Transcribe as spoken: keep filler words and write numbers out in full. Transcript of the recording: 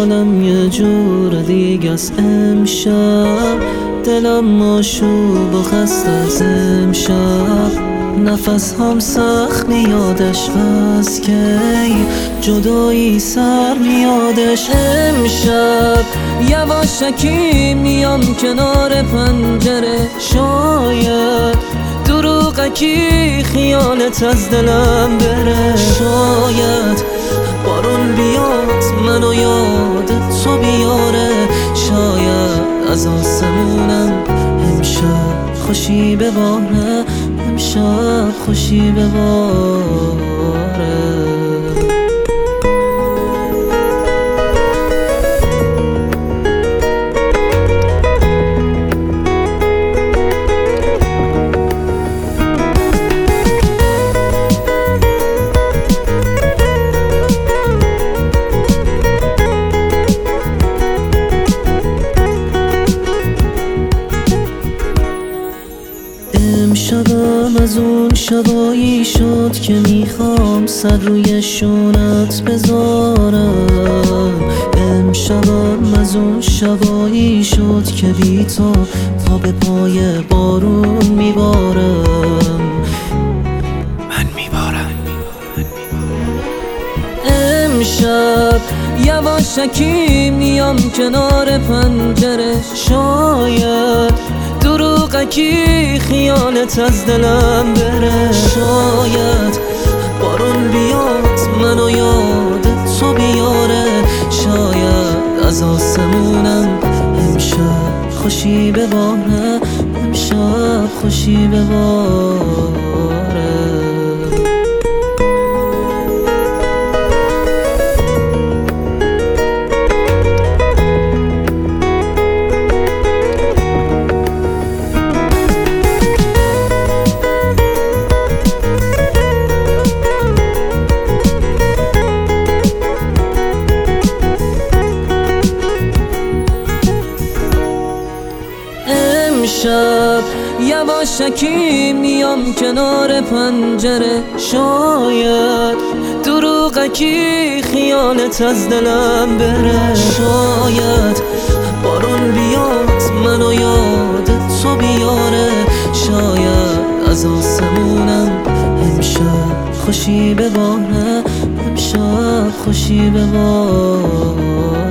حالم یه جور دیگه است امشب، دلم ماشوب و خسته از امشب. نفس هم سخت میادش بس کی جدایی سر میادش امشب. یواشکی میام کنار پنجره، شاید دروغکی خیالت از دلم بره. شاید بارون بیاد منو یاد تو بیاره، شاید از آسمونم امشب خوشی بباره، امشب خوشی بباره. امشبم از اون شبایی شد که میخوام سر روی شونت بذارم. امشبم از اون شبایی شد که بی تو پا به پای بارون میبارم. من میبارم امشب یواشکی میام کنار پنجره، شاید دروغکی خیالت از دلم بره. شاید بارون بیاد منو یاد تو بیاره، شاید از آسمونم امشب خوشی بباره، امشب خوشی بباره. امشب یواشکی میام کنار پنجره، شاید دروغکی خیالت از دلم بره. شاید بارون بیاد منو یاد تو بیاره، شاید از آسمونم امشب خوشی بباره، امشب خوشی بباره.